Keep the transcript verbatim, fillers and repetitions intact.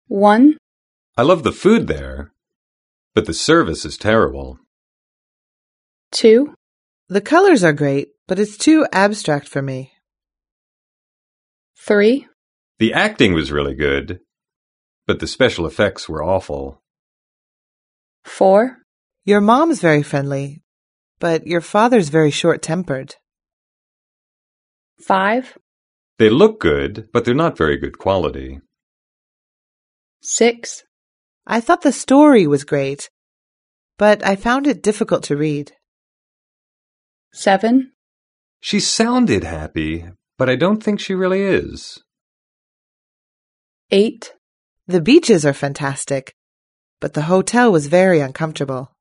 one, I love the food there, but the service is terrible. two, The colors are great, but it's too abstract for me. three, The acting was really good, but the special effects were awful. four, Your mom's very friendly, but your father's very short-tempered. five, They look good, but they're not very good quality. six, I thought the story was great, but I found it difficult to read. seven, She sounded happy, but I don't think she really is. eight, The beaches are fantastic, but the hotel was very uncomfortable.